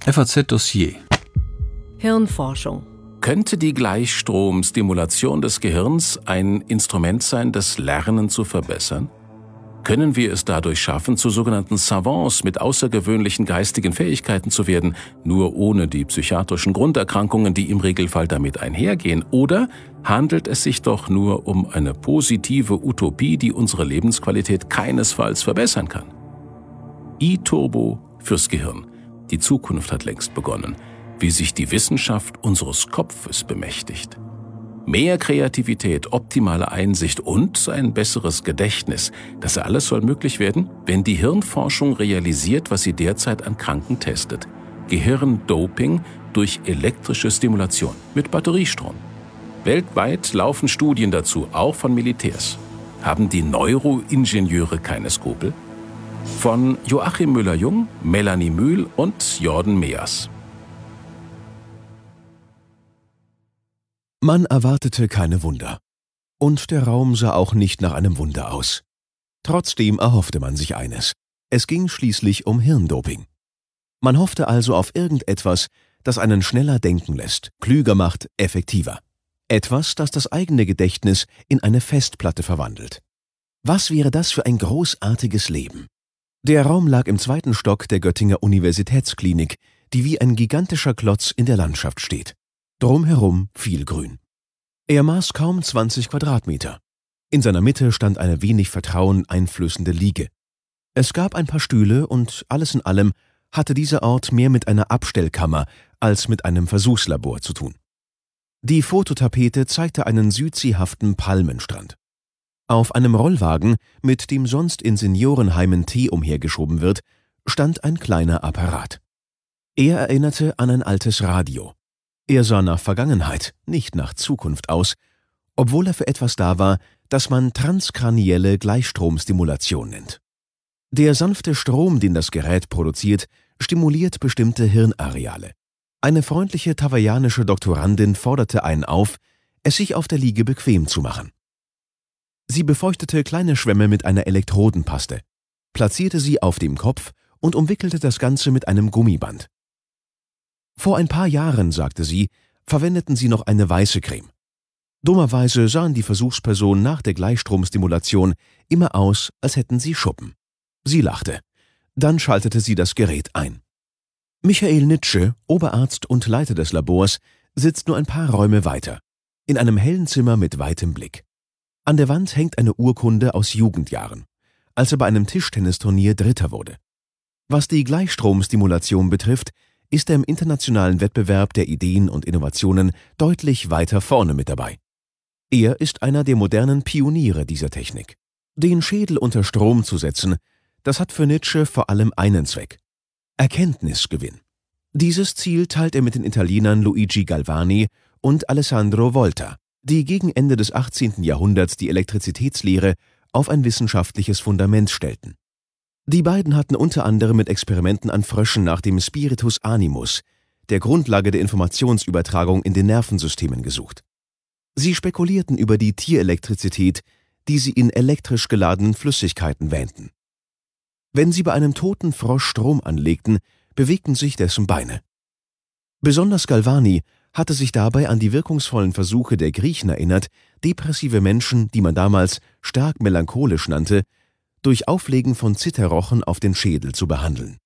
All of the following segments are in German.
FAZ Dossier. Hirnforschung. Könnte die Gleichstromstimulation des Gehirns ein Instrument sein, das Lernen zu verbessern? Können wir es dadurch schaffen, zu sogenannten Savants mit außergewöhnlichen geistigen Fähigkeiten zu werden, nur ohne die psychiatrischen Grunderkrankungen, die im Regelfall damit einhergehen? Oder handelt es sich doch nur um eine positive Utopie, die unsere Lebensqualität keinesfalls verbessern kann? E-Turbo fürs Gehirn. Die Zukunft hat längst begonnen, wie sich die Wissenschaft unseres Kopfes bemächtigt. Mehr Kreativität, optimale Einsicht und ein besseres Gedächtnis. Das alles soll möglich werden, wenn die Hirnforschung realisiert, was sie derzeit an Kranken testet. Gehirndoping durch elektrische Stimulation mit Batteriestrom. Weltweit laufen Studien dazu, auch von Militärs. Haben die Neuroingenieure keine Skrupel? Von Joachim Müller-Jung, Melanie Mühl und Jordan Meas. Man erwartete keine Wunder. Und der Raum sah auch nicht nach einem Wunder aus. Trotzdem erhoffte man sich eines. Es ging schließlich um Hirndoping. Man hoffte also auf irgendetwas, das einen schneller denken lässt, klüger macht, effektiver. Etwas, das das eigene Gedächtnis in eine Festplatte verwandelt. Was wäre das für ein großartiges Leben? Der Raum lag im 2. Stock der Göttinger Universitätsklinik, die wie ein gigantischer Klotz in der Landschaft steht. Drumherum viel Grün. Er maß kaum 20 Quadratmeter. In seiner Mitte stand eine wenig Vertrauen einflößende Liege. Es gab ein paar Stühle und alles in allem hatte dieser Ort mehr mit einer Abstellkammer als mit einem Versuchslabor zu tun. Die Fototapete zeigte einen südseehaften Palmenstrand. Auf einem Rollwagen, mit dem sonst in Seniorenheimen Tee umhergeschoben wird, stand ein kleiner Apparat. Er erinnerte an ein altes Radio. Er sah nach Vergangenheit, nicht nach Zukunft aus, obwohl er für etwas da war, das man transkranielle Gleichstromstimulation nennt. Der sanfte Strom, den das Gerät produziert, stimuliert bestimmte Hirnareale. Eine freundliche hawaiianische Doktorandin forderte einen auf, es sich auf der Liege bequem zu machen. Sie befeuchtete kleine Schwämme mit einer Elektrodenpaste, platzierte sie auf dem Kopf und umwickelte das Ganze mit einem Gummiband. Vor ein paar Jahren, sagte sie, verwendeten sie noch eine weiße Creme. Dummerweise sahen die Versuchspersonen nach der Gleichstromstimulation immer aus, als hätten sie Schuppen. Sie lachte. Dann schaltete sie das Gerät ein. Michael Nitsche, Oberarzt und Leiter des Labors, sitzt nur ein paar Räume weiter, in einem hellen Zimmer mit weitem Blick. An der Wand hängt eine Urkunde aus Jugendjahren, als er bei einem Tischtennisturnier Dritter wurde. Was die Gleichstromstimulation betrifft, ist er im internationalen Wettbewerb der Ideen und Innovationen deutlich weiter vorne mit dabei. Er ist einer der modernen Pioniere dieser Technik. Den Schädel unter Strom zu setzen, das hat für Nitsche vor allem einen Zweck: Erkenntnisgewinn. Dieses Ziel teilt er mit den Italienern Luigi Galvani und Alessandro Volta, die gegen Ende des 18. Jahrhunderts die Elektrizitätslehre auf ein wissenschaftliches Fundament stellten. Die beiden hatten unter anderem mit Experimenten an Fröschen nach dem Spiritus Animus, der Grundlage der Informationsübertragung in den Nervensystemen, gesucht. Sie spekulierten über die Tierelektrizität, die sie in elektrisch geladenen Flüssigkeiten wähnten. Wenn sie bei einem toten Frosch Strom anlegten, bewegten sich dessen Beine. Besonders Galvani hatte sich dabei an die wirkungsvollen Versuche der Griechen erinnert, depressive Menschen, die man damals stark melancholisch nannte, durch Auflegen von Zitterrochen auf den Schädel zu behandeln.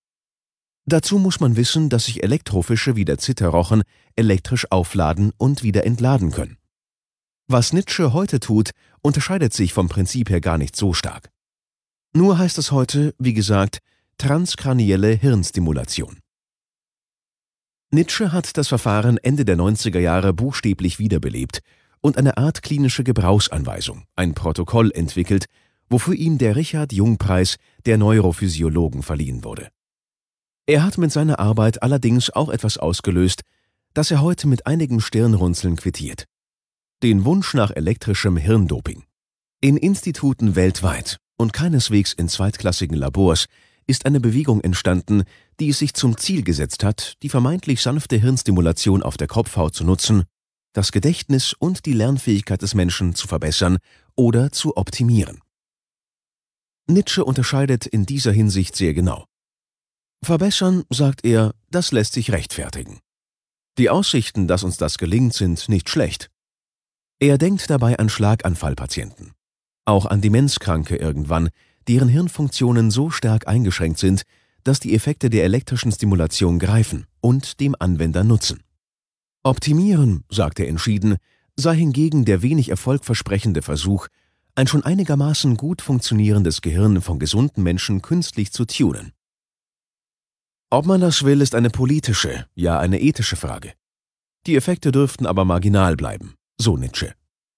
Dazu muss man wissen, dass sich Elektrofische wie der Zitterrochen elektrisch aufladen und wieder entladen können. Was Nitsche heute tut, unterscheidet sich vom Prinzip her gar nicht so stark. Nur heißt es heute, wie gesagt, transkranielle Hirnstimulation. Nitsche hat das Verfahren Ende der 90er Jahre buchstäblich wiederbelebt und eine Art klinische Gebrauchsanweisung, ein Protokoll entwickelt, wofür ihm der Richard-Jung-Preis der Neurophysiologen verliehen wurde. Er hat mit seiner Arbeit allerdings auch etwas ausgelöst, das er heute mit einigem Stirnrunzeln quittiert: den Wunsch nach elektrischem Hirndoping. In Instituten weltweit und keineswegs in zweitklassigen Labors ist eine Bewegung entstanden, die es sich zum Ziel gesetzt hat, die vermeintlich sanfte Hirnstimulation auf der Kopfhaut zu nutzen, das Gedächtnis und die Lernfähigkeit des Menschen zu verbessern oder zu optimieren. Nitsche unterscheidet in dieser Hinsicht sehr genau. Verbessern, sagt er, das lässt sich rechtfertigen. Die Aussichten, dass uns das gelingt, sind nicht schlecht. Er denkt dabei an Schlaganfallpatienten, auch an Demenzkranke irgendwann, deren Hirnfunktionen so stark eingeschränkt sind, dass die Effekte der elektrischen Stimulation greifen und dem Anwender nutzen. Optimieren, sagt er entschieden, sei hingegen der wenig erfolgversprechende Versuch, ein schon einigermaßen gut funktionierendes Gehirn von gesunden Menschen künstlich zu tunen. Ob man das will, ist eine politische, ja eine ethische Frage. Die Effekte dürften aber marginal bleiben, so Nietzsche.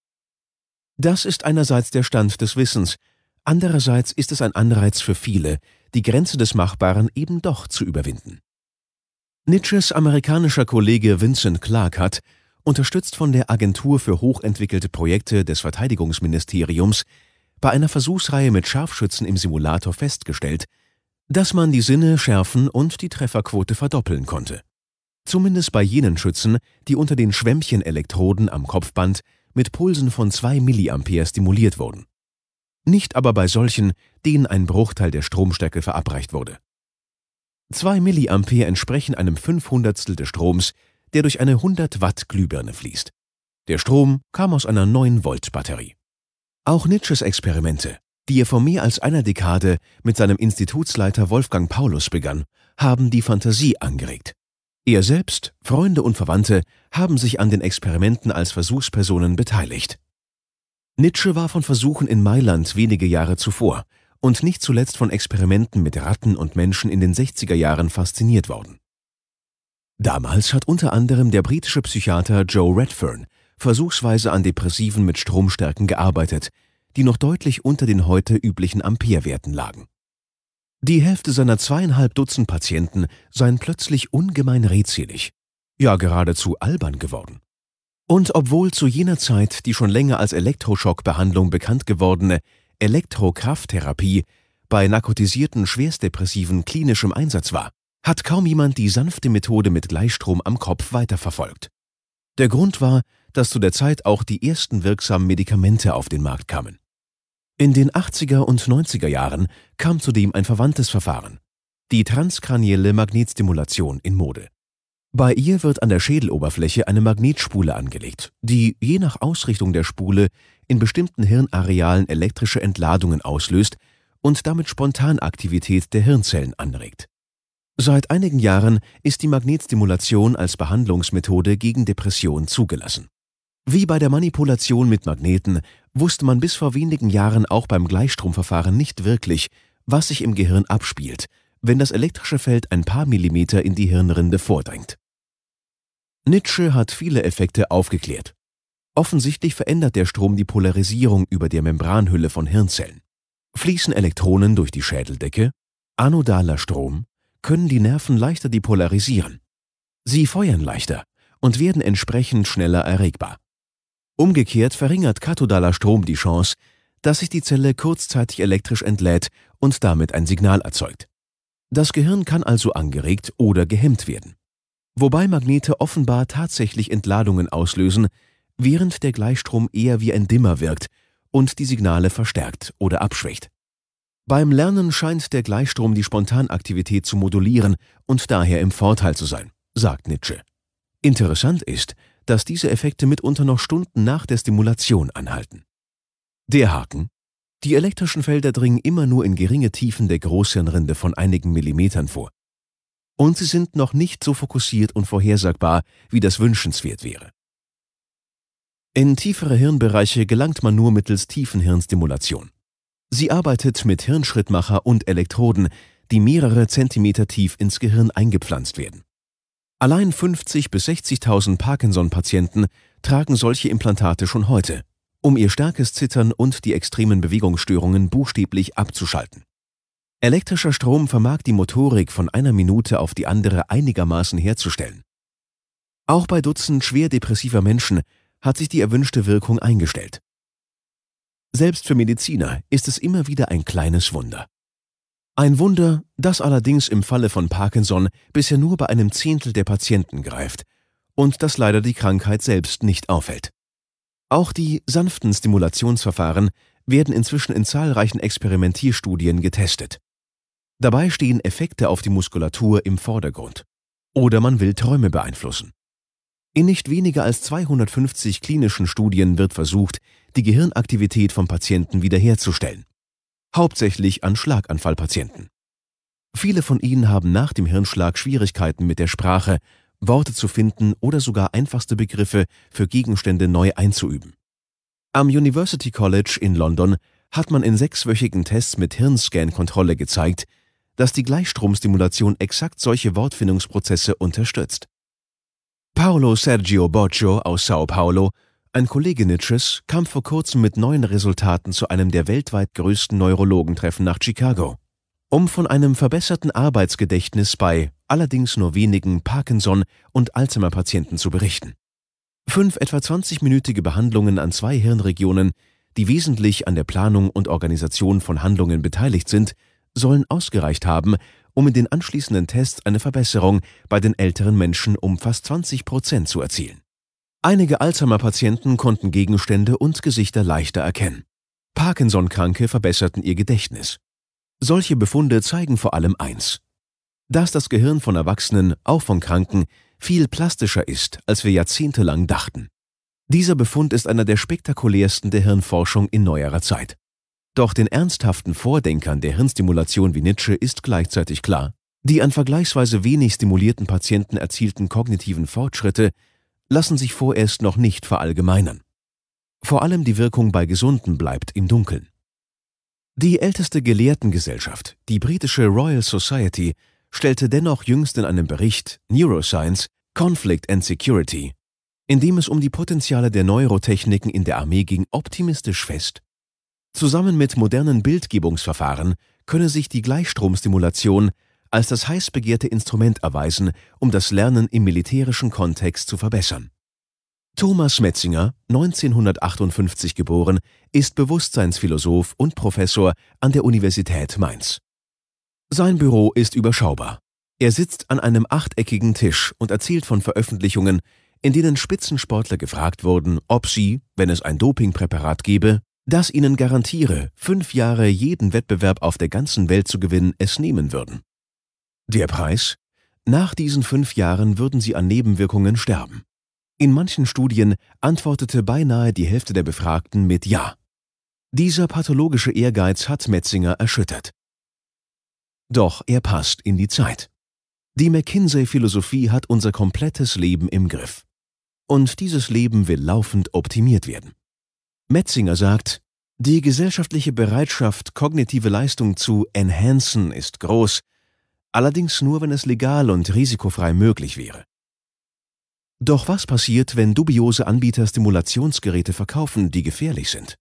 Das ist einerseits der Stand des Wissens, andererseits ist es ein Anreiz für viele, die Grenze des Machbaren eben doch zu überwinden. Nietzsches amerikanischer Kollege Vincent Clark hat, unterstützt von der Agentur für hochentwickelte Projekte des Verteidigungsministeriums, bei einer Versuchsreihe mit Scharfschützen im Simulator festgestellt, dass man die Sinne schärfen und die Trefferquote verdoppeln konnte. Zumindest bei jenen Schützen, die unter den Schwämmchenelektroden am Kopfband mit Pulsen von 2 mA stimuliert wurden. Nicht aber bei solchen, denen ein Bruchteil der Stromstärke verabreicht wurde. 2 mA entsprechen einem 500stel des Stroms, der durch eine 100-Watt-Glühbirne fließt. Der Strom kam aus einer 9-Volt-Batterie. Auch Nietzsches Experimente, die er vor mehr als einer Dekade mit seinem Institutsleiter Wolfgang Paulus begann, haben die Fantasie angeregt. Er selbst, Freunde und Verwandte haben sich an den Experimenten als Versuchspersonen beteiligt. Nietzsche war von Versuchen in Mailand wenige Jahre zuvor und nicht zuletzt von Experimenten mit Ratten und Menschen in den 60er Jahren fasziniert worden. Damals hat unter anderem der britische Psychiater Joe Redfern versuchsweise an Depressiven mit Stromstärken gearbeitet, die noch deutlich unter den heute üblichen Amperewerten lagen. Die Hälfte seiner 2,5 Dutzend Patienten seien plötzlich ungemein redselig, ja geradezu albern geworden. Und obwohl zu jener Zeit die schon länger als Elektroschockbehandlung bekannt gewordene Elektrokrafttherapie bei narkotisierten Schwerstdepressiven klinisch im Einsatz war, hat kaum jemand die sanfte Methode mit Gleichstrom am Kopf weiterverfolgt. Der Grund war, dass zu der Zeit auch die ersten wirksamen Medikamente auf den Markt kamen. In den 80er und 90er Jahren kam zudem ein verwandtes Verfahren, die transkranielle Magnetstimulation, in Mode. Bei ihr wird an der Schädeloberfläche eine Magnetspule angelegt, die je nach Ausrichtung der Spule in bestimmten Hirnarealen elektrische Entladungen auslöst und damit Spontanaktivität der Hirnzellen anregt. Seit einigen Jahren ist die Magnetstimulation als Behandlungsmethode gegen Depression zugelassen. Wie bei der Manipulation mit Magneten wusste man bis vor wenigen Jahren auch beim Gleichstromverfahren nicht wirklich, was sich im Gehirn abspielt, wenn das elektrische Feld ein paar Millimeter in die Hirnrinde vordringt. Nietzsche hat viele Effekte aufgeklärt. Offensichtlich verändert der Strom die Polarisierung über der Membranhülle von Hirnzellen. Fließen Elektronen durch die Schädeldecke, anodaler Strom, können die Nerven leichter depolarisieren. Sie feuern leichter und werden entsprechend schneller erregbar. Umgekehrt verringert kathodaler Strom die Chance, dass sich die Zelle kurzzeitig elektrisch entlädt und damit ein Signal erzeugt. Das Gehirn kann also angeregt oder gehemmt werden. Wobei Magnete offenbar tatsächlich Entladungen auslösen, während der Gleichstrom eher wie ein Dimmer wirkt und die Signale verstärkt oder abschwächt. Beim Lernen scheint der Gleichstrom die Spontanaktivität zu modulieren und daher im Vorteil zu sein, sagt Nietzsche. Interessant ist, dass diese Effekte mitunter noch Stunden nach der Stimulation anhalten. Der Haken: Die elektrischen Felder dringen immer nur in geringe Tiefen der Großhirnrinde von einigen Millimetern vor. Und sie sind noch nicht so fokussiert und vorhersagbar, wie das wünschenswert wäre. In tiefere Hirnbereiche gelangt man nur mittels Tiefenhirnstimulation. Sie arbeitet mit Hirnschrittmacher und Elektroden, die mehrere Zentimeter tief ins Gehirn eingepflanzt werden. Allein 50.000 bis 60.000 Parkinson-Patienten tragen solche Implantate schon heute, um ihr starkes Zittern und die extremen Bewegungsstörungen buchstäblich abzuschalten. Elektrischer Strom vermag die Motorik von einer Minute auf die andere einigermaßen herzustellen. Auch bei Dutzend schwer depressiver Menschen hat sich die erwünschte Wirkung eingestellt. Selbst für Mediziner ist es immer wieder ein kleines Wunder. Ein Wunder, das allerdings im Falle von Parkinson bisher nur bei einem Zehntel der Patienten greift und das leider die Krankheit selbst nicht aufhält. Auch die sanften Stimulationsverfahren werden inzwischen in zahlreichen Experimentierstudien getestet. Dabei stehen Effekte auf die Muskulatur im Vordergrund. Oder man will Träume beeinflussen. In nicht weniger als 250 klinischen Studien wird versucht, die Gehirnaktivität von Patienten wiederherzustellen. Hauptsächlich an Schlaganfallpatienten. Viele von ihnen haben nach dem Hirnschlag Schwierigkeiten mit der Sprache, Worte zu finden oder sogar einfachste Begriffe für Gegenstände neu einzuüben. Am University College in London hat man in 6-wöchigen Tests mit Hirnscan-Kontrolle gezeigt, dass die Gleichstromstimulation exakt solche Wortfindungsprozesse unterstützt. Paulo Sergio Boggio aus Sao Paulo, ein Kollege Nitsches, kam vor kurzem mit neuen Resultaten zu einem der weltweit größten Neurologentreffen nach Chicago, um von einem verbesserten Arbeitsgedächtnis bei allerdings nur wenigen Parkinson- und Alzheimer-Patienten zu berichten. 5 etwa 20-minütige Behandlungen an 2 Hirnregionen, die wesentlich an der Planung und Organisation von Handlungen beteiligt sind, sollen ausgereicht haben, um in den anschließenden Tests eine Verbesserung bei den älteren Menschen um fast 20% zu erzielen. Einige Alzheimer-Patienten konnten Gegenstände und Gesichter leichter erkennen. Parkinson-Kranke verbesserten ihr Gedächtnis. Solche Befunde zeigen vor allem eins: dass das Gehirn von Erwachsenen, auch von Kranken, viel plastischer ist, als wir jahrzehntelang dachten. Dieser Befund ist einer der spektakulärsten der Hirnforschung in neuerer Zeit. Doch den ernsthaften Vordenkern der Hirnstimulation wie Nitsche ist gleichzeitig klar: die an vergleichsweise wenig stimulierten Patienten erzielten kognitiven Fortschritte lassen sich vorerst noch nicht verallgemeinern. Vor allem die Wirkung bei Gesunden bleibt im Dunkeln. Die älteste Gelehrtengesellschaft, die britische Royal Society, stellte dennoch jüngst in einem Bericht Neuroscience Conflict and Security, in dem es um die Potenziale der Neurotechniken in der Armee ging, optimistisch fest: zusammen mit modernen Bildgebungsverfahren könne sich die Gleichstromstimulation als das heiß begehrte Instrument erweisen, um das Lernen im militärischen Kontext zu verbessern. Thomas Metzinger, 1958 geboren, ist Bewusstseinsphilosoph und Professor an der Universität Mainz. Sein Büro ist überschaubar. Er sitzt an einem achteckigen Tisch und erzählt von Veröffentlichungen, in denen Spitzensportler gefragt wurden, ob sie, wenn es ein Dopingpräparat gäbe, das ihnen garantiere, 5 Jahre jeden Wettbewerb auf der ganzen Welt zu gewinnen, es nehmen würden. Der Preis? Nach diesen 5 Jahren würden sie an Nebenwirkungen sterben. In manchen Studien antwortete beinahe die Hälfte der Befragten mit Ja. Dieser pathologische Ehrgeiz hat Metzinger erschüttert. Doch er passt in die Zeit. Die McKinsey-Philosophie hat unser komplettes Leben im Griff. Und dieses Leben will laufend optimiert werden. Metzinger sagt: die gesellschaftliche Bereitschaft, kognitive Leistung zu enhancen, ist groß, allerdings nur, wenn es legal und risikofrei möglich wäre. Doch was passiert, wenn dubiose Anbieter Stimulationsgeräte verkaufen, die gefährlich sind?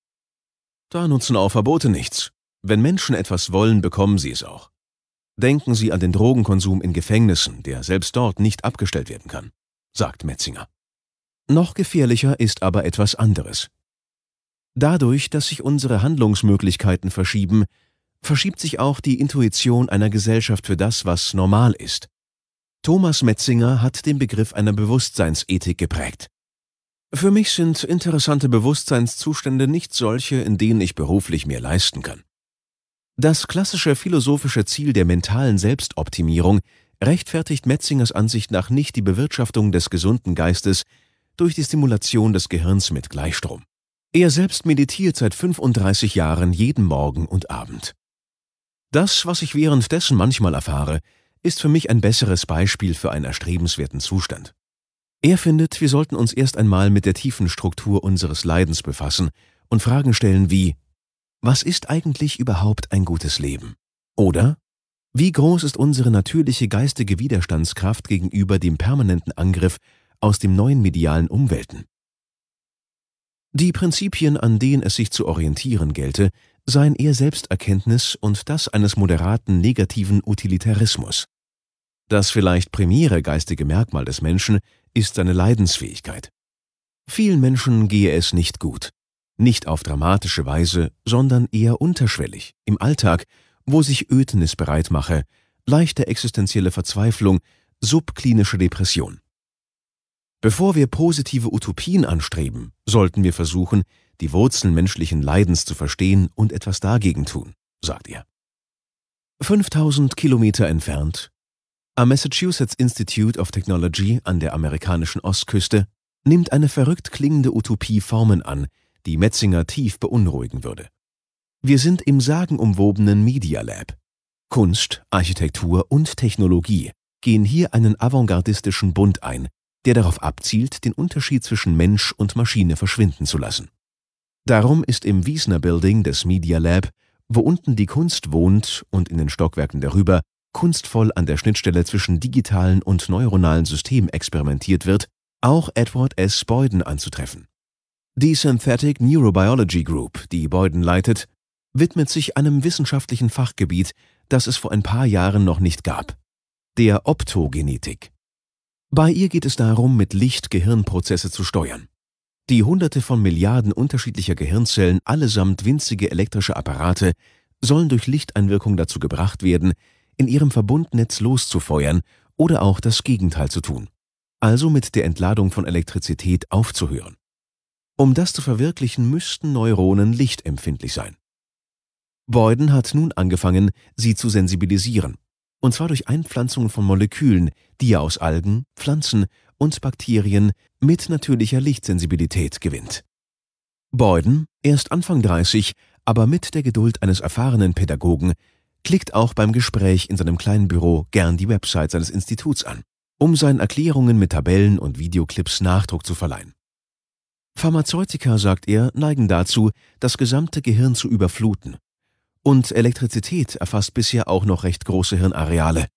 Da nutzen auch Verbote nichts. Wenn Menschen etwas wollen, bekommen sie es auch. Denken Sie an den Drogenkonsum in Gefängnissen, der selbst dort nicht abgestellt werden kann, sagt Metzinger. Noch gefährlicher ist aber etwas anderes. Dadurch, dass sich unsere Handlungsmöglichkeiten verschieben, verschiebt sich auch die Intuition einer Gesellschaft für das, was normal ist. Thomas Metzinger hat den Begriff einer Bewusstseinsethik geprägt. Für mich sind interessante Bewusstseinszustände nicht solche, in denen ich beruflich mehr leisten kann. Das klassische philosophische Ziel der mentalen Selbstoptimierung rechtfertigt Metzingers Ansicht nach nicht die Bewirtschaftung des gesunden Geistes durch die Stimulation des Gehirns mit Gleichstrom. Er selbst meditiert seit 35 Jahren jeden Morgen und Abend. Das, was ich währenddessen manchmal erfahre, ist für mich ein besseres Beispiel für einen erstrebenswerten Zustand. Er findet, wir sollten uns erst einmal mit der tiefen Struktur unseres Leidens befassen und Fragen stellen wie: was ist eigentlich überhaupt ein gutes Leben? Oder: wie groß ist unsere natürliche geistige Widerstandskraft gegenüber dem permanenten Angriff aus den neuen medialen Umwelten? Die Prinzipien, an denen es sich zu orientieren gelte, seien eher Selbsterkenntnis und das eines moderaten negativen Utilitarismus. Das vielleicht primäre geistige Merkmal des Menschen ist seine Leidensfähigkeit. Vielen Menschen gehe es nicht gut. Nicht auf dramatische Weise, sondern eher unterschwellig, im Alltag, wo sich Ödnis bereit mache, leichte existenzielle Verzweiflung, subklinische Depression. Bevor wir positive Utopien anstreben, sollten wir versuchen, die Wurzeln menschlichen Leidens zu verstehen und etwas dagegen tun, sagt er. 5000 Kilometer entfernt, am Massachusetts Institute of Technology an der amerikanischen Ostküste, nimmt eine verrückt klingende Utopie Formen an, die Metzinger tief beunruhigen würde. Wir sind im sagenumwobenen Media Lab. Kunst, Architektur und Technologie gehen hier einen avantgardistischen Bund ein, der darauf abzielt, den Unterschied zwischen Mensch und Maschine verschwinden zu lassen. Darum ist im Wiesner Building des Media Lab, wo unten die Kunst wohnt und in den Stockwerken darüber kunstvoll an der Schnittstelle zwischen digitalen und neuronalen Systemen experimentiert wird, auch Edward S. Boyden anzutreffen. Die Synthetic Neurobiology Group, die Boyden leitet, widmet sich einem wissenschaftlichen Fachgebiet, das es vor ein paar Jahren noch nicht gab: der Optogenetik. Bei ihr geht es darum, mit Licht Gehirnprozesse zu steuern. Die Hunderte von Milliarden unterschiedlicher Gehirnzellen, allesamt winzige elektrische Apparate, sollen durch Lichteinwirkung dazu gebracht werden, in ihrem Verbundnetz loszufeuern oder auch das Gegenteil zu tun, also mit der Entladung von Elektrizität aufzuhören. Um das zu verwirklichen, müssten Neuronen lichtempfindlich sein. Boyden hat nun angefangen, sie zu sensibilisieren, und zwar durch Einpflanzung von Molekülen, die er aus Algen, Pflanzen und Bakterien mit natürlicher Lichtsensibilität gewinnt. Boyden, erst Anfang 30, aber mit der Geduld eines erfahrenen Pädagogen, klickt auch beim Gespräch in seinem kleinen Büro gern die Website seines Instituts an, um seinen Erklärungen mit Tabellen und Videoclips Nachdruck zu verleihen. Pharmazeutika, sagt er, neigen dazu, das gesamte Gehirn zu überfluten. Und Elektrizität erfasst bisher auch noch recht große Hirnareale.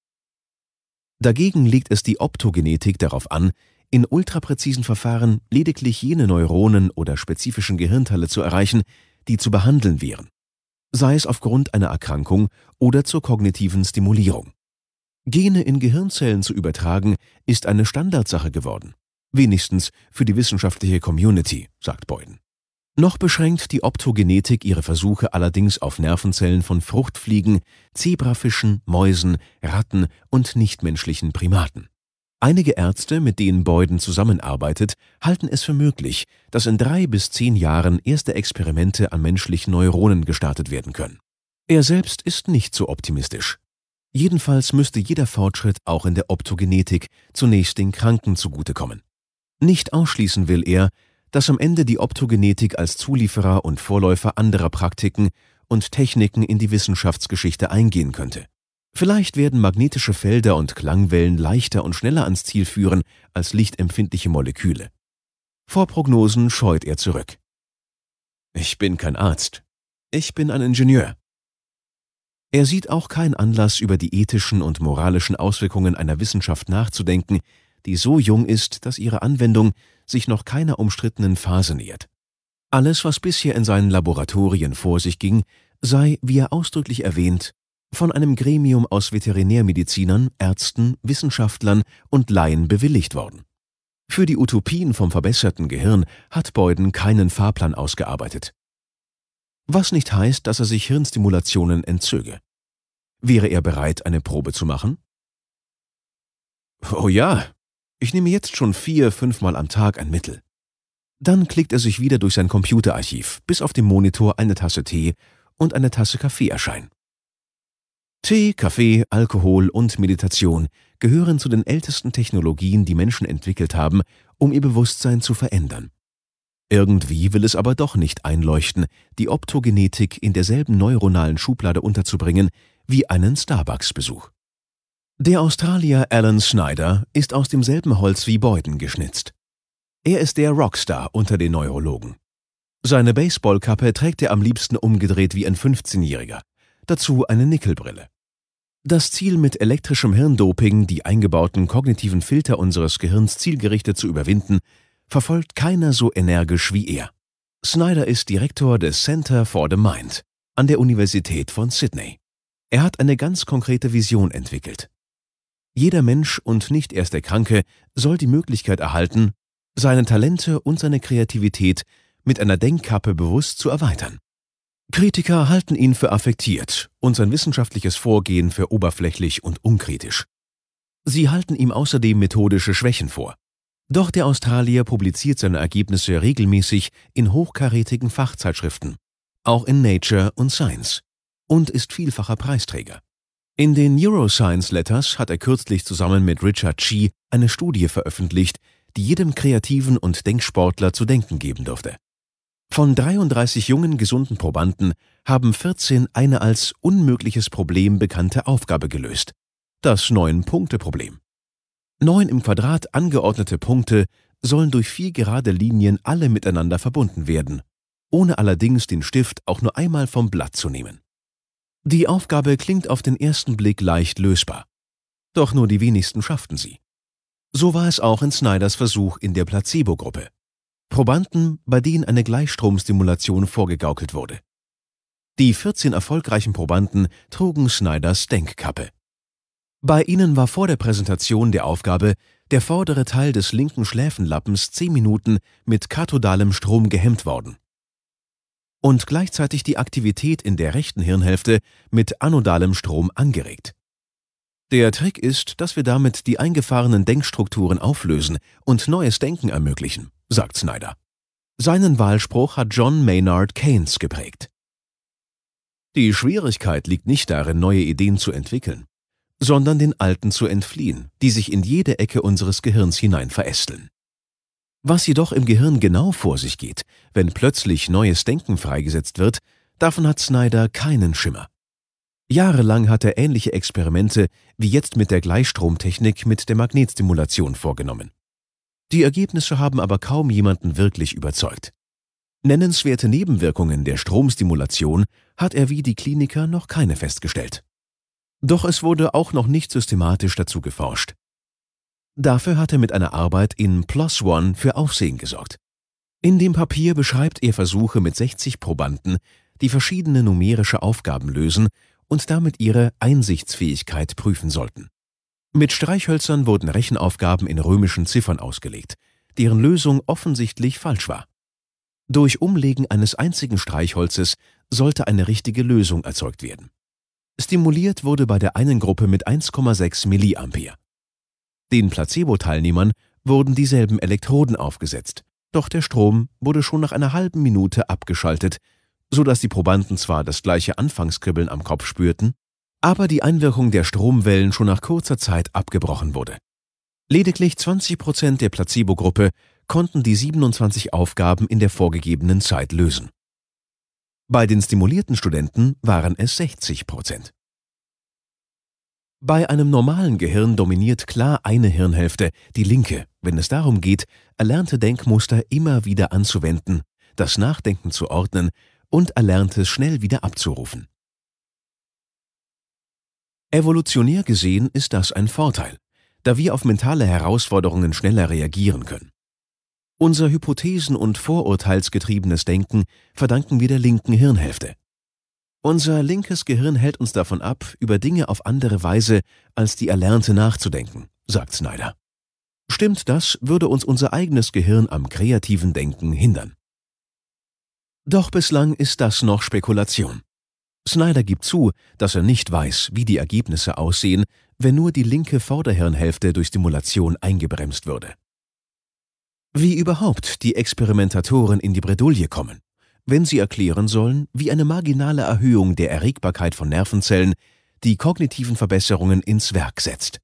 Dagegen legt es die Optogenetik darauf an, in ultrapräzisen Verfahren lediglich jene Neuronen oder spezifischen Gehirnteile zu erreichen, die zu behandeln wären, sei es aufgrund einer Erkrankung oder zur kognitiven Stimulierung. Gene in Gehirnzellen zu übertragen, ist eine Standardsache geworden, wenigstens für die wissenschaftliche Community, sagt Boyden. Noch beschränkt die Optogenetik ihre Versuche allerdings auf Nervenzellen von Fruchtfliegen, Zebrafischen, Mäusen, Ratten und nichtmenschlichen Primaten. Einige Ärzte, mit denen Boyden zusammenarbeitet, halten es für möglich, dass in 3 bis 10 Jahren erste Experimente an menschlichen Neuronen gestartet werden können. Er selbst ist nicht so optimistisch. Jedenfalls müsste jeder Fortschritt auch in der Optogenetik zunächst den Kranken zugutekommen. Nicht ausschließen will er, dass am Ende die Optogenetik als Zulieferer und Vorläufer anderer Praktiken und Techniken in die Wissenschaftsgeschichte eingehen könnte. Vielleicht werden magnetische Felder und Klangwellen leichter und schneller ans Ziel führen als lichtempfindliche Moleküle. Vor Prognosen scheut er zurück. Ich bin kein Arzt. Ich bin ein Ingenieur. Er sieht auch keinen Anlass, über die ethischen und moralischen Auswirkungen einer Wissenschaft nachzudenken, die so jung ist, dass ihre Anwendung sich noch keiner umstrittenen Phase nähert. Alles, was bisher in seinen Laboratorien vor sich ging, sei, wie er ausdrücklich erwähnt, von einem Gremium aus Veterinärmedizinern, Ärzten, Wissenschaftlern und Laien bewilligt worden. Für die Utopien vom verbesserten Gehirn hat Boyden keinen Fahrplan ausgearbeitet. Was nicht heißt, dass er sich Hirnstimulationen entzöge. Wäre er bereit, eine Probe zu machen? Oh ja, ich nehme jetzt schon 4-5 Mal am Tag ein Mittel. Dann klickt er sich wieder durch sein Computerarchiv, bis auf dem Monitor eine Tasse Tee und eine Tasse Kaffee erscheinen. Tee, Kaffee, Alkohol und Meditation gehören zu den ältesten Technologien, die Menschen entwickelt haben, um ihr Bewusstsein zu verändern. Irgendwie will es aber doch nicht einleuchten, die Optogenetik in derselben neuronalen Schublade unterzubringen wie einen Starbucks-Besuch. Der Australier Alan Snyder ist aus demselben Holz wie Boyden geschnitzt. Er ist der Rockstar unter den Neurologen. Seine Baseballkappe trägt er am liebsten umgedreht wie ein 15-Jähriger, dazu eine Nickelbrille. Das Ziel, mit elektrischem Hirndoping die eingebauten kognitiven Filter unseres Gehirns zielgerichtet zu überwinden, verfolgt keiner so energisch wie er. Snyder ist Direktor des Center for the Mind an der Universität von Sydney. Er hat eine ganz konkrete Vision entwickelt. Jeder Mensch und nicht erst der Kranke soll die Möglichkeit erhalten, seine Talente und seine Kreativität mit einer Denkkappe bewusst zu erweitern. Kritiker halten ihn für affektiert und sein wissenschaftliches Vorgehen für oberflächlich und unkritisch. Sie halten ihm außerdem methodische Schwächen vor. Doch der Australier publiziert seine Ergebnisse regelmäßig in hochkarätigen Fachzeitschriften, auch in Nature und Science, und ist vielfacher Preisträger. In den Neuroscience Letters hat er kürzlich zusammen mit Richard Chi eine Studie veröffentlicht, die jedem kreativen und Denksportler zu denken geben dürfte. Von 33 jungen, gesunden Probanden haben 14 eine als unmögliches Problem bekannte Aufgabe gelöst: das 9-Punkte-Problem. 9 im Quadrat angeordnete Punkte sollen durch 4 gerade Linien alle miteinander verbunden werden, ohne allerdings den Stift auch nur einmal vom Blatt zu nehmen. Die Aufgabe klingt auf den ersten Blick leicht lösbar. Doch nur die wenigsten schafften sie. So war es auch in Snyders Versuch in der Placebo-Gruppe. Probanden, bei denen eine Gleichstromstimulation vorgegaukelt wurde. Die 14 erfolgreichen Probanden trugen Snyders Denkkappe. Bei ihnen war vor der Präsentation der Aufgabe der vordere Teil des linken Schläfenlappens 10 Minuten mit kathodalem Strom gehemmt worden und gleichzeitig die Aktivität in der rechten Hirnhälfte mit anodalem Strom angeregt. Der Trick ist, dass wir damit die eingefahrenen Denkstrukturen auflösen und neues Denken ermöglichen, sagt Snyder. Seinen Wahlspruch hat John Maynard Keynes geprägt. Die Schwierigkeit liegt nicht darin, neue Ideen zu entwickeln, sondern den alten zu entfliehen, die sich in jede Ecke unseres Gehirns hinein verästeln. Was jedoch im Gehirn genau vor sich geht, wenn plötzlich neues Denken freigesetzt wird, davon hat Snyder keinen Schimmer. Jahrelang hat er ähnliche Experimente wie jetzt mit der Gleichstromtechnik mit der Magnetstimulation vorgenommen. Die Ergebnisse haben aber kaum jemanden wirklich überzeugt. Nennenswerte Nebenwirkungen der Stromstimulation hat er wie die Kliniker noch keine festgestellt. Doch es wurde auch noch nicht systematisch dazu geforscht. Dafür hat er mit einer Arbeit in PLOS ONE für Aufsehen gesorgt. In dem Papier beschreibt er Versuche mit 60 Probanden, die verschiedene numerische Aufgaben lösen und damit ihre Einsichtsfähigkeit prüfen sollten. Mit Streichhölzern wurden Rechenaufgaben in römischen Ziffern ausgelegt, deren Lösung offensichtlich falsch war. Durch Umlegen eines einzigen Streichholzes sollte eine richtige Lösung erzeugt werden. Stimuliert wurde bei der einen Gruppe mit 1,6 mA. Den Placebo-Teilnehmern wurden dieselben Elektroden aufgesetzt, doch der Strom wurde schon nach einer halben Minute abgeschaltet, sodass die Probanden zwar das gleiche Anfangskribbeln am Kopf spürten, aber die Einwirkung der Stromwellen schon nach kurzer Zeit abgebrochen wurde. Lediglich 20% der Placebo-Gruppe konnten die 27 Aufgaben in der vorgegebenen Zeit lösen. Bei den stimulierten Studenten waren es 60%. Bei einem normalen Gehirn dominiert klar eine Hirnhälfte, die linke, wenn es darum geht, erlernte Denkmuster immer wieder anzuwenden, das Nachdenken zu ordnen und Erlerntes schnell wieder abzurufen. Evolutionär gesehen ist das ein Vorteil, da wir auf mentale Herausforderungen schneller reagieren können. Unser hypothesen- und vorurteilsgetriebenes Denken verdanken wir der linken Hirnhälfte. Unser linkes Gehirn hält uns davon ab, über Dinge auf andere Weise als die Erlernte nachzudenken, sagt Snyder. Stimmt das, würde uns unser eigenes Gehirn am kreativen Denken hindern. Doch bislang ist das noch Spekulation. Snyder gibt zu, dass er nicht weiß, wie die Ergebnisse aussehen, wenn nur die linke Vorderhirnhälfte durch Stimulation eingebremst würde. Wie überhaupt die Experimentatoren in die Bredouille kommen, wenn sie erklären sollen, wie eine marginale Erhöhung der Erregbarkeit von Nervenzellen die kognitiven Verbesserungen ins Werk setzt.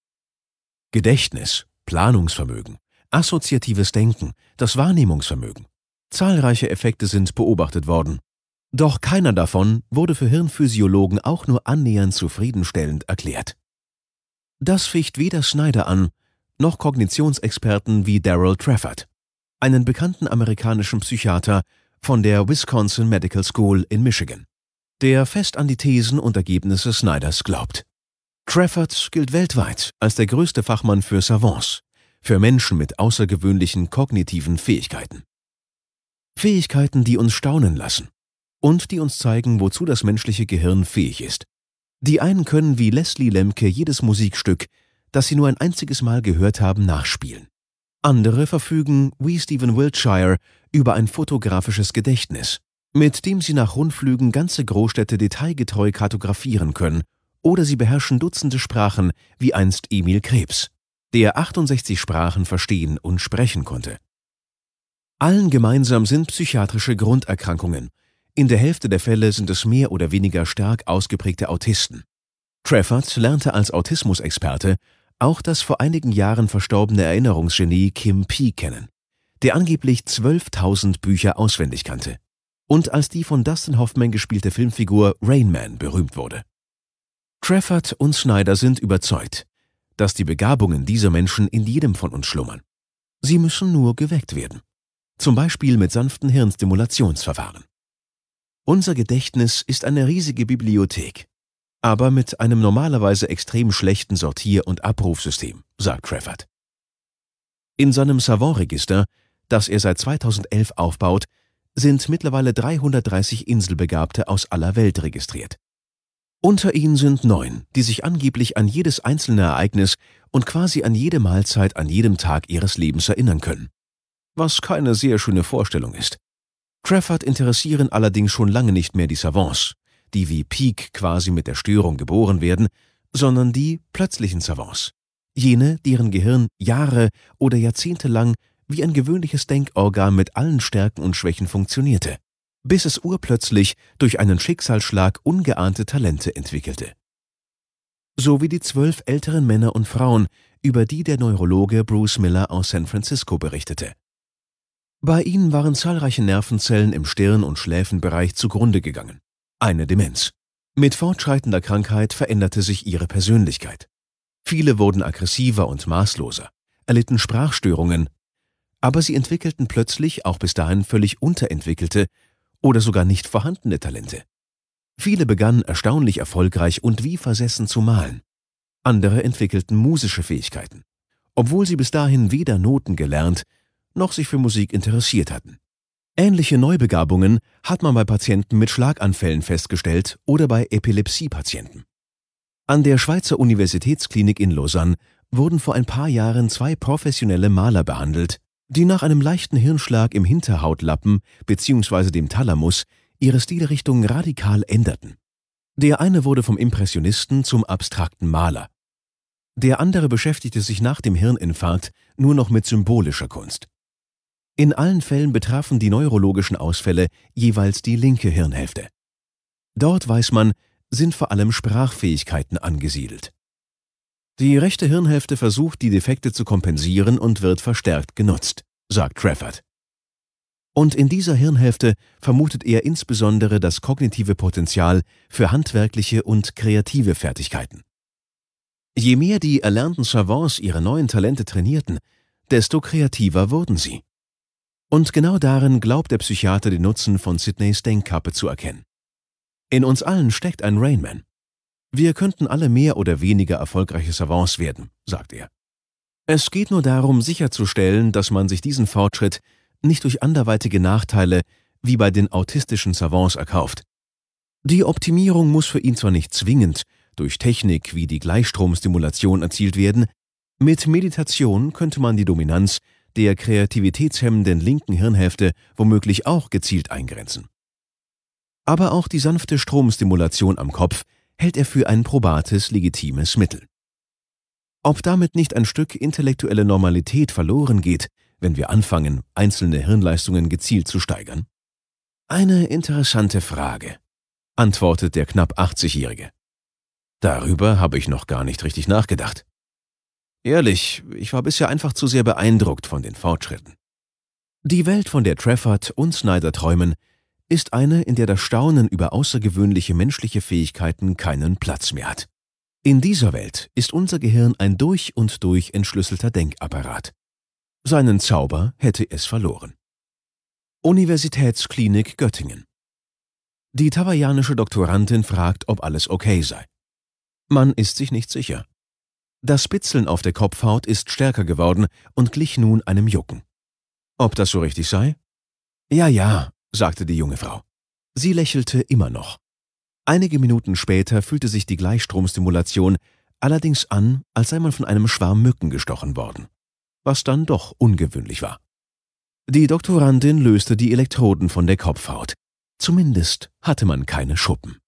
Gedächtnis, Planungsvermögen, assoziatives Denken, das Wahrnehmungsvermögen. Zahlreiche Effekte sind beobachtet worden. Doch keiner davon wurde für Hirnphysiologen auch nur annähernd zufriedenstellend erklärt. Das ficht weder Snyder an, noch Kognitionsexperten wie Daryl Trafford, einen bekannten amerikanischen Psychiater von der Wisconsin Medical School in Michigan, der fest an die Thesen und Ergebnisse Snyders glaubt. Trafford gilt weltweit als der größte Fachmann für Savants, für Menschen mit außergewöhnlichen kognitiven Fähigkeiten. Fähigkeiten, die uns staunen lassen und die uns zeigen, wozu das menschliche Gehirn fähig ist. Die einen können wie Leslie Lemke jedes Musikstück, das sie nur ein einziges Mal gehört haben, nachspielen. Andere verfügen, wie Stephen Wiltshire, über ein fotografisches Gedächtnis, mit dem sie nach Rundflügen ganze Großstädte detailgetreu kartografieren können, oder sie beherrschen Dutzende Sprachen, wie einst Emil Krebs, der 68 Sprachen verstehen und sprechen konnte. Allen gemeinsam sind psychiatrische Grunderkrankungen. In der Hälfte der Fälle sind es mehr oder weniger stark ausgeprägte Autisten. Trafford lernte als Autismusexperte auch das vor einigen Jahren verstorbene Erinnerungsgenie Kim Peek kennen, der angeblich 12.000 Bücher auswendig kannte und als die von Dustin Hoffman gespielte Filmfigur Rain Man berühmt wurde. Trafford und Snyder sind überzeugt, dass die Begabungen dieser Menschen in jedem von uns schlummern. Sie müssen nur geweckt werden. Zum Beispiel mit sanften Hirnstimulationsverfahren. Unser Gedächtnis ist eine riesige Bibliothek, aber mit einem normalerweise extrem schlechten Sortier- und Abrufsystem, sagt Trafford. In seinem Savant-Register, das er seit 2011 aufbaut, sind mittlerweile 330 Inselbegabte aus aller Welt registriert. Unter ihnen sind 9, die sich angeblich an jedes einzelne Ereignis und quasi an jede Mahlzeit an jedem Tag ihres Lebens erinnern können. Was keine sehr schöne Vorstellung ist. Trafford interessieren allerdings schon lange nicht mehr die Savants, die wie Peek quasi mit der Störung geboren werden, sondern die plötzlichen Savants. Jene, deren Gehirn Jahre oder Jahrzehnte lang wie ein gewöhnliches Denkorgan mit allen Stärken und Schwächen funktionierte, bis es urplötzlich durch einen Schicksalsschlag ungeahnte Talente entwickelte. So wie die 12 älteren Männer und Frauen, über die der Neurologe Bruce Miller aus San Francisco berichtete. Bei ihnen waren zahlreiche Nervenzellen im Stirn- und Schläfenbereich zugrunde gegangen. Eine Demenz. Mit fortschreitender Krankheit veränderte sich ihre Persönlichkeit. Viele wurden aggressiver und maßloser, erlitten Sprachstörungen, aber sie entwickelten plötzlich auch bis dahin völlig unterentwickelte oder sogar nicht vorhandene Talente. Viele begannen erstaunlich erfolgreich und wie versessen zu malen. Andere entwickelten musische Fähigkeiten, obwohl sie bis dahin weder Noten gelernt noch sich für Musik interessiert hatten. Ähnliche Neubegabungen hat man bei Patienten mit Schlaganfällen festgestellt oder bei Epilepsiepatienten. An der Schweizer Universitätsklinik in Lausanne wurden vor ein paar Jahren 2 professionelle Maler behandelt, die nach einem leichten Hirnschlag im Hinterhautlappen bzw. dem Thalamus ihre Stilrichtung radikal änderten. Der eine wurde vom Impressionisten zum abstrakten Maler. Der andere beschäftigte sich nach dem Hirninfarkt nur noch mit symbolischer Kunst. In allen Fällen betrafen die neurologischen Ausfälle jeweils die linke Hirnhälfte. Dort, weiß man, sind vor allem Sprachfähigkeiten angesiedelt. Die rechte Hirnhälfte versucht, die Defekte zu kompensieren und wird verstärkt genutzt, sagt Trafford. Und in dieser Hirnhälfte vermutet er insbesondere das kognitive Potenzial für handwerkliche und kreative Fertigkeiten. Je mehr die erlernten Savants ihre neuen Talente trainierten, desto kreativer wurden sie. Und genau darin glaubt der Psychiater den Nutzen von Sidneys Denkkappe zu erkennen. In uns allen steckt ein Rain Man. Wir könnten alle mehr oder weniger erfolgreiche Savants werden, sagt er. Es geht nur darum, sicherzustellen, dass man sich diesen Fortschritt nicht durch anderweitige Nachteile wie bei den autistischen Savants erkauft. Die Optimierung muss für ihn zwar nicht zwingend durch Technik wie die Gleichstromstimulation erzielt werden, mit Meditation könnte man die Dominanz der kreativitätshemmenden linken Hirnhälfte womöglich auch gezielt eingrenzen. Aber auch die sanfte Stromstimulation am Kopf hält er für ein probates, legitimes Mittel. Ob damit nicht ein Stück intellektuelle Normalität verloren geht, wenn wir anfangen, einzelne Hirnleistungen gezielt zu steigern? Eine interessante Frage, antwortet der knapp 80-Jährige. Darüber habe ich noch gar nicht richtig nachgedacht. Ehrlich, ich war bisher einfach zu sehr beeindruckt von den Fortschritten. Die Welt, von der Trafford und Snyder träumen, ist eine, in der das Staunen über außergewöhnliche menschliche Fähigkeiten keinen Platz mehr hat. In dieser Welt ist unser Gehirn ein durch und durch entschlüsselter Denkapparat. Seinen Zauber hätte es verloren. Universitätsklinik Göttingen. Die hawaiianische Doktorandin fragt, ob alles okay sei. Man ist sich nicht sicher. Das Spitzeln auf der Kopfhaut ist stärker geworden und glich nun einem Jucken. Ob das so richtig sei? Ja, sagte die junge Frau. Sie lächelte immer noch. Einige Minuten später fühlte sich die Gleichstromstimulation allerdings an, als sei man von einem Schwarm Mücken gestochen worden, was dann doch ungewöhnlich war. Die Doktorandin löste die Elektroden von der Kopfhaut. Zumindest hatte man keine Schuppen.